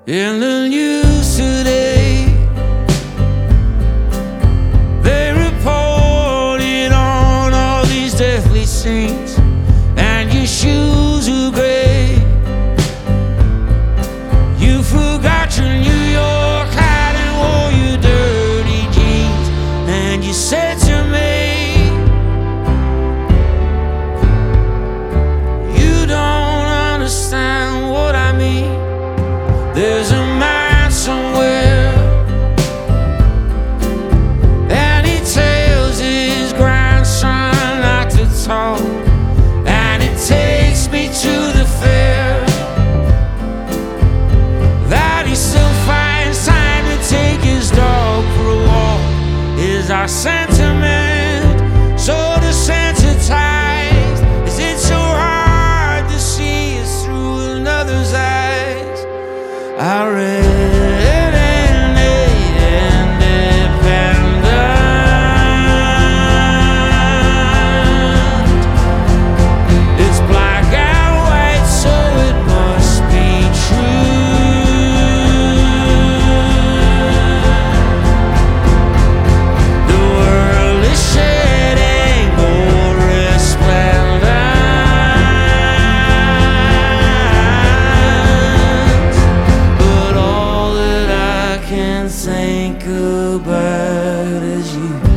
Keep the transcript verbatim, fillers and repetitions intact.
In the news today, they reported on all these deathly scenes, and your shoes were gray. You forgot your New York hat and wore your dirty jeans, and you said to me, you don't understand what I mean. There's a man somewhere, and he tells his grandson not to talk, and it takes me to the fair, that he still finds time to take his dog for a walk. Is our sentiment so desensitized? Is it so hard to see us through another's eyes? I read an independent. It's black and white, so it must be true. The world is shedding gold resplendent, but all that I can think about is you.